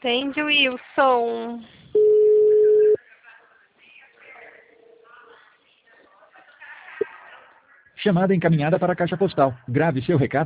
Entende, Wilson? Chamada encaminhada para a caixa postal. Grave seu recado.